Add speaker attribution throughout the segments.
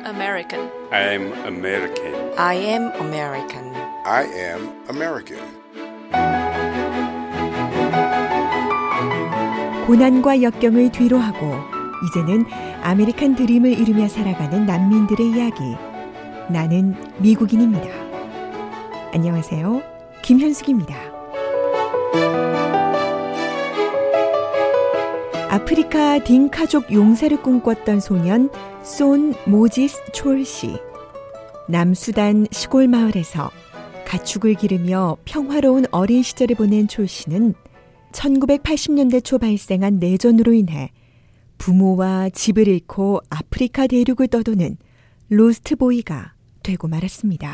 Speaker 1: American.
Speaker 2: I'm American.
Speaker 3: I am American.
Speaker 4: I am American.
Speaker 5: 고난과 역경을 뒤로하고 이제는 아메리칸 드림을 이루며 살아가는 난민들의 이야기. 나는 미국인입니다. 안녕하세요. 김현숙입니다. 아프리카 딩카족 용사를 꿈꿨던 소년 손 모지스 촐 씨. 남수단 시골 마을에서 가축을 기르며 평화로운 어린 시절을 보낸 촐 씨는 1980년대 초 발생한 내전으로 인해 부모와 집을 잃고 아프리카 대륙을 떠도는 로스트보이가 되고 말았습니다.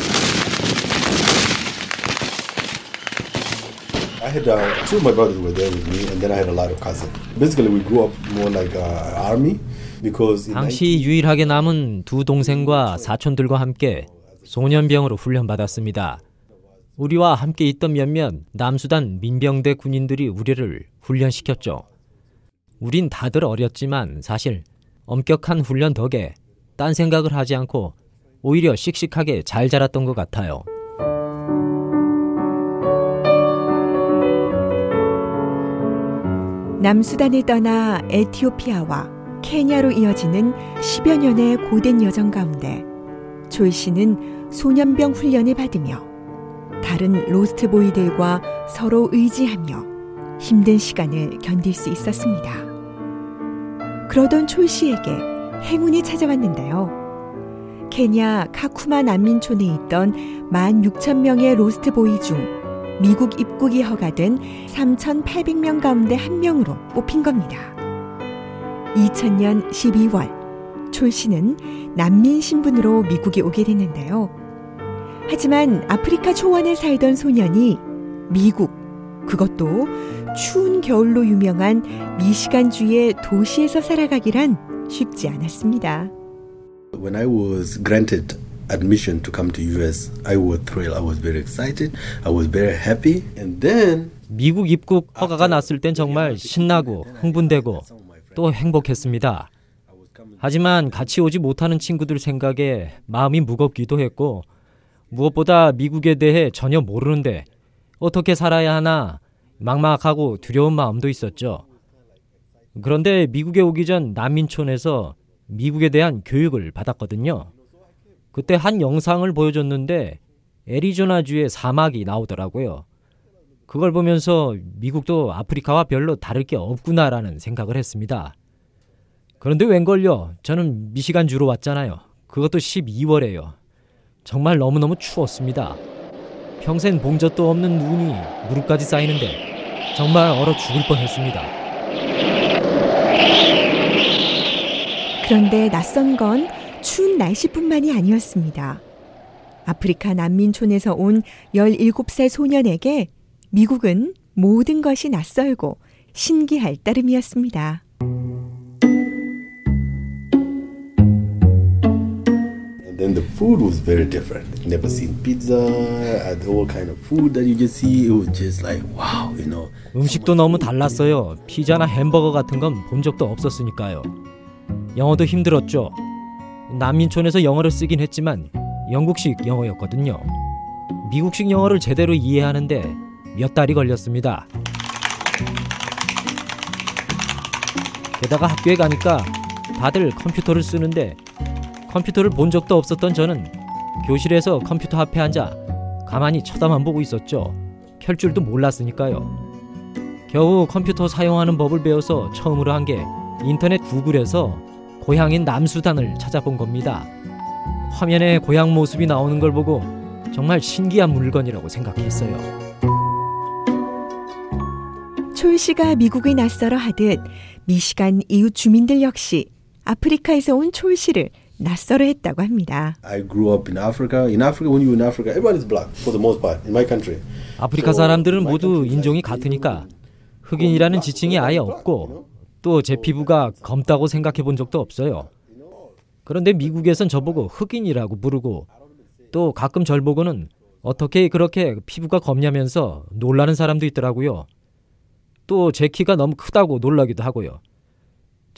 Speaker 6: I had two of my brothers were there with me, and then I had a lot of cousins. Basically, we grew up more like army because
Speaker 7: 당시 유일하게 남은 두 동생과 사촌들과 함께 소년병으로 훈련받았습니다. 우리와 함께 있던 몇몇 남수단 민병대 군인들이 우리를 훈련시켰죠. 우린 다들 어렸지만 사실 엄격한 훈련 덕에 딴 생각을 하지 않고 오히려 씩씩하게 잘 자랐던 것 같아요.
Speaker 5: 남수단을 떠나 에티오피아와 케냐로 이어지는 10여 년의 고된 여정 가운데 촐 씨는 소년병 훈련을 받으며 다른 로스트보이들과 서로 의지하며 힘든 시간을 견딜 수 있었습니다. 그러던 촐 씨에게 행운이 찾아왔는데요. 케냐 카쿠마 난민촌에 있던 16,000명의 로스트보이 중 미국 입국이 허가된 3,800명 가운데 한 명으로 뽑힌 겁니다. 2000년 12월 촐 씨는 난민 신분으로 미국에 오게 됐는데요. 하지만 아프리카 초원에 살던 소년이 미국, 그것도 추운 겨울로 유명한 미시간주의 도시에서 살아가기란 쉽지 않았습니다.
Speaker 6: When I was granted admission to come to US, I was thrilled. I was very excited. I was very happy. And then
Speaker 7: 미국 입국 허가가 났을 땐 정말 신나고 흥분되고 또 행복했습니다. 하지만 같이 오지 못하는 친구들 생각에 마음이 무겁기도 했고 무엇보다 미국에 대해 전혀 모르는데 어떻게 살아야 하나 막막하고 두려운 마음도 있었죠. 그런데 미국에 오기 전 난민촌에서 미국에 대한 교육을 받았거든요. 그때 한 영상을 보여줬는데 애리조나주의 사막이 나오더라고요. 그걸 보면서 미국도 아프리카와 별로 다를 게 없구나라는 생각을 했습니다. 그런데 웬걸요? 저는 미시간주로 왔잖아요. 그것도 12월에요. 정말 너무너무 추웠습니다. 평생 본 적도 없는 눈이 무릎까지 쌓이는데 정말 얼어 죽을 뻔했습니다.
Speaker 5: 그런데 낯선 건 추운 날씨뿐만이 아니었습니다. 아프리카 난민촌에서 온 17살 소년에게 미국은 모든 것이 낯설고 신기할 따름이었습니다.
Speaker 6: then the food was very different. Never seen pizza, all kind of food that you just see. It was just like wow, you know.
Speaker 7: 음식도 너무 달랐어요. 피자나 햄버거 같은 건 본 적도 없었으니까요. 영어도 힘들었죠. 난민촌에서 영어를 쓰긴 했지만 영국식 영어였거든요. 미국식 영어를 제대로 이해하는데 몇 달이 걸렸습니다. 게다가 학교에 가니까 다들 컴퓨터를 쓰는데 컴퓨터를 본 적도 없었던 저는 교실에서 컴퓨터 앞에 앉아 가만히 쳐다만 보고 있었죠. 켤 줄도 몰랐으니까요. 겨우 컴퓨터 사용하는 법을 배워서 처음으로 한 게 인터넷 구글에서 고향인 남수단을 찾아본 겁니다. 화면에 고향 모습이 나오는 걸 보고 정말 신기한 물건이라고 생각했어요.
Speaker 5: 촐 씨가 미국을 낯설어 하듯 미시간 이웃 주민들 역시 아프리카에서 온 촐 씨를 낯설어 했다고 합니다.
Speaker 6: I grew up in Africa. In Africa, when you were in Africa, everyone is black for the most part in my country.
Speaker 7: 아프리카 사람들은 모두 인종이 같으니까 흑인이라는 지칭이 아예 없고 또 제 피부가 검다고 생각해 본 적도 없어요. 그런데 미국에선 저보고 흑인이라고 부르고 또 가끔 절 보고는 어떻게 그렇게 피부가 검냐면서 놀라는 사람도 있더라고요. 또 제 키가 너무 크다고 놀라기도 하고요.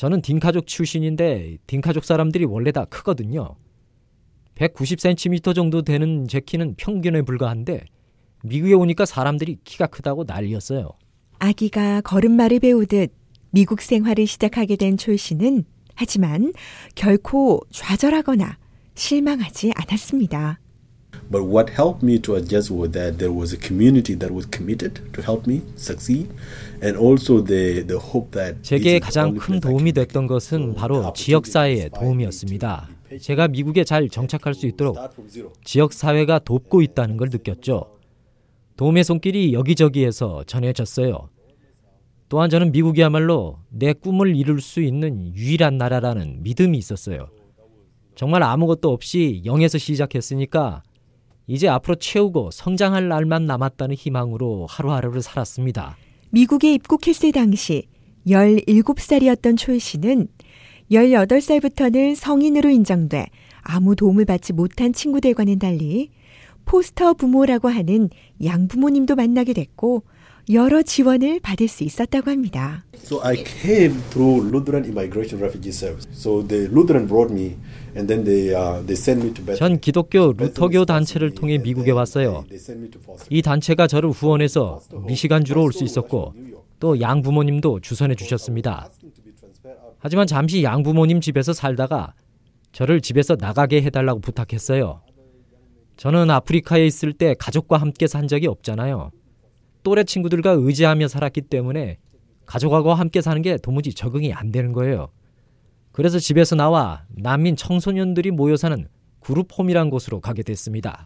Speaker 7: 저는 딩카족 출신인데 딩카족 사람들이 원래 다 크거든요. 190cm 정도 되는 제 키는 평균에 불과한데 미국에 오니까 사람들이 키가 크다고 난리였어요.
Speaker 5: 아기가 걸음마를 배우듯 미국 생활을 시작하게 된 촐 씨는 하지만 결코 좌절하거나 실망하지 않았습니다.
Speaker 6: But what helped me to adjust was that there was a community that was committed to help me succeed, and also the hope that
Speaker 7: 제게 가장 큰 도움이 됐던 것은 바로 지역사회의 도움이었습니다. 제가 미국에 잘 정착할 수 있도록 지역사회가 돕고 있다는 걸 느꼈죠. 도움의 손길이 여기저기에서 전해졌어요. 또한 저는 미국이야말로 내 꿈을 이룰 수 있는 유일한 나라라는 믿음이 있었어요. 정말 아무것도 없이 0에서 시작했으니까 이제 앞으로 채우고 성장할 날만 남았다는 희망으로 하루하루를 살았습니다.
Speaker 5: 미국에 입국했을 당시 17살이었던 촐 씨는 18살부터는 성인으로 인정돼 아무 도움을 받지 못한 친구들과는 달리 포스터 부모라고 하는 양부모님도 만나게 됐고 여러 지원을 받을 수 있었다고 합니다.
Speaker 6: So I came through Lutheran Immigration Refugee Service. So the Lutheran brought me, and then they sent me to Bethany.
Speaker 7: 전 기독교 루터교 단체를 통해 미국에 왔어요. 이 단체가 저를 후원해서 미시간주로 올 수 있었고 또 양부모님도 주선해 주셨습니다. 하지만 잠시 양부모님 집에서 살다가 저를 집에서 나가게 해달라고 부탁했어요. 저는 아프리카에 있을 때 가족과 함께 산 적이 없잖아요. 또래 친구들과 의지하며 살았기 때문에 가족하고 함께 사는 게 도무지 적응이 안 되는 거예요. 그래서 집에서 나와 난민 청소년들이 모여 사는 그룹홈이란 곳으로 가게 됐습니다.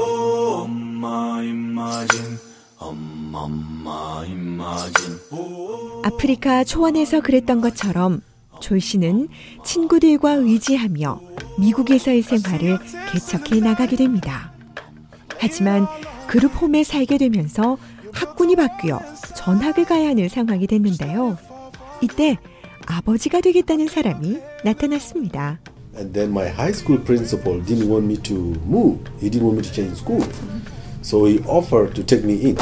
Speaker 5: 아프리카 초원에서 그랬던 것처럼 촐 씨는 친구들과 의지하며 미국에서의 생활을 개척해 나가게 됩니다. 하지만 그룹홈에 살게 되면서 학군이 바뀌어 전학을 가야 하는 상황이 됐는데요. 이때 아버지가 되겠다는 사람이 나타났습니다.
Speaker 6: And then my high school principal didn't want me to move. He didn't want me to change school. So he offered to take me in.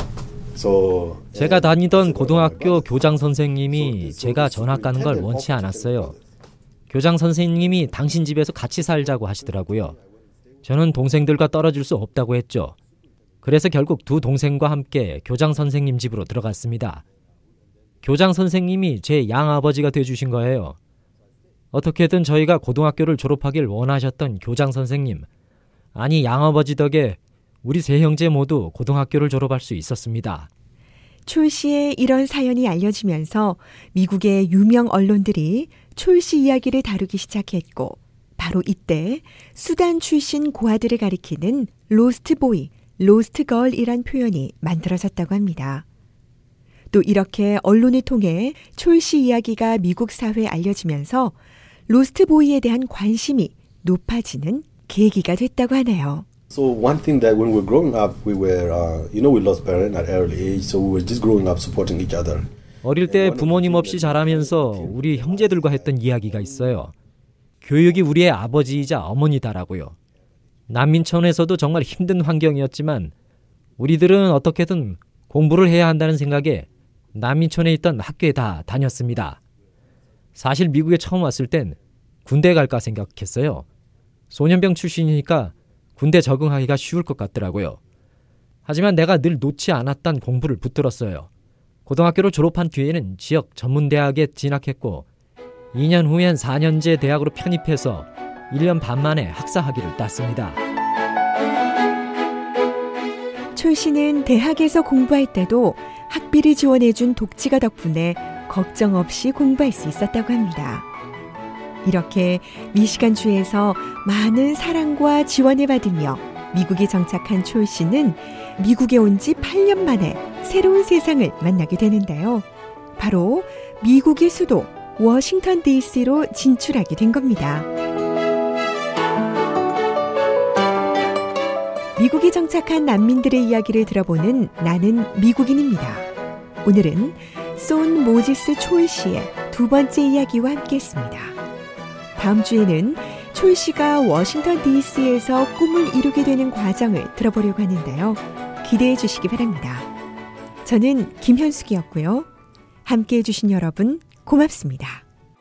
Speaker 7: 제가 다니던 고등학교 교장 선생님이 제가 전학 가는 걸 원치 않았어요. 교장 선생님이 당신 집에서 같이 살자고 하시더라고요. 저는 동생들과 떨어질 수 없다고 했죠. 그래서 결국 두 동생과 함께 교장 선생님 집으로 들어갔습니다. 교장 선생님이 제 양아버지가 되어주신 거예요. 어떻게든 저희가 고등학교를 졸업하길 원하셨던 교장 선생님, 아니 양아버지 덕에 우리 세 형제 모두 고등학교를 졸업할 수 있었습니다.
Speaker 5: 촐 씨의 이런 사연이 알려지면서 미국의 유명 언론들이 촐 씨 이야기를 다루기 시작했고 바로 이때 수단 출신 고아들을 가리키는 로스트 보이, 로스트 걸이란 표현이 만들어졌다고 합니다. 또 이렇게 언론을 통해 촐 씨 이야기가 미국 사회에 알려지면서 로스트 보이에 대한 관심이 높아지는 계기가 됐다고 하네요.
Speaker 6: So one thing that when we were growing up, we were, we lost parents at early age, so we were just growing up supporting each other.
Speaker 7: 어릴 때 부모님 없이 자라면서 우리 형제들과 했던 이야기가 있어요. 교육이 우리의 아버지이자 어머니다라고요. 난민촌에서도 정말 힘든 환경이었지만 우리들은 어떻게든 공부를 해야 한다는 생각에 난민촌에 있던 학교에 다 다녔습니다. 사실 미국에 처음 왔을 땐 군대 갈까 생각했어요. 소년병 출신이니까 군대 적응하기가 쉬울 것 같더라고요. 하지만 내가 늘 놓지 않았던 공부를 붙들었어요. 고등학교를 졸업한 뒤에는 지역 전문대학에 진학했고 2년 후엔 4년제 대학으로 편입해서 1년 반 만에 학사 학위를 땄습니다.
Speaker 5: 촐 씨는 대학에서 공부할 때도 학비를 지원해준 독지가 덕분에 걱정 없이 공부할 수 있었다고 합니다. 이렇게 미시간주에서 많은 사랑과 지원을 받으며 미국에 정착한 촐 씨는 미국에 온 지 8년 만에 새로운 세상을 만나게 되는데요. 바로 미국의 수도 워싱턴 DC로 진출하게 된 겁니다. 미국에 정착한 난민들의 이야기를 들어보는 나는 미국인입니다. 오늘은 손 모지스 촐 씨의 두 번째 이야기와 함께했습니다. 다음 주에는 촐 씨가 워싱턴 DC에서 꿈을 이루게 되는 과정을 들어보려고 하는데요. 기대해 주시기 바랍니다. 저는 김현숙이었고요. 함께해 주신 여러분 고맙습니다.